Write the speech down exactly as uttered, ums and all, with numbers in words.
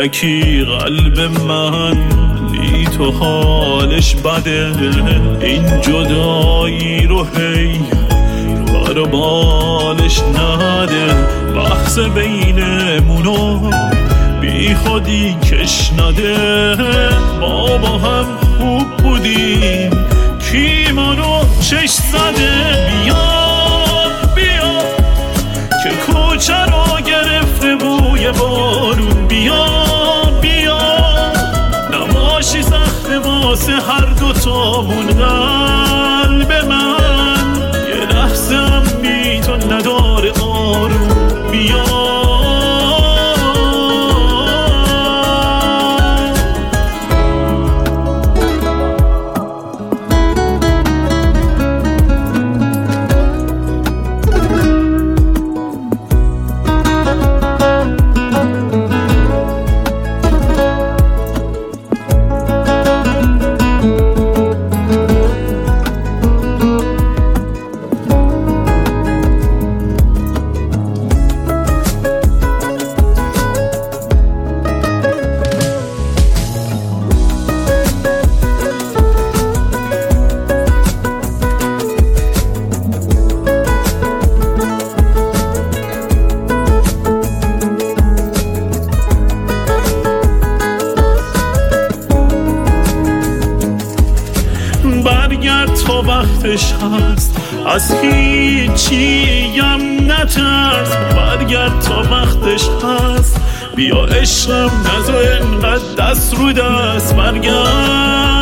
ملکی قلب من لی تو حالش بده، این جدایی رو هی بر بالش نده، بحث بینمونو بی خودی کش نده، ما با هم خوب بودیم کی منو چش زده. بیا بیا که کوچه رو گرفته بوی بارون، بیا بیا نباشی سخت واسه هر دوتامون. قلب من یه لحظه هم بی تو نداره آروم، بیا برگرد تا وقتش هست، از هیچیم نترس. برگرد تا وقتش هست، بیا عشقم نذار انقدر دست رو دست. برگرد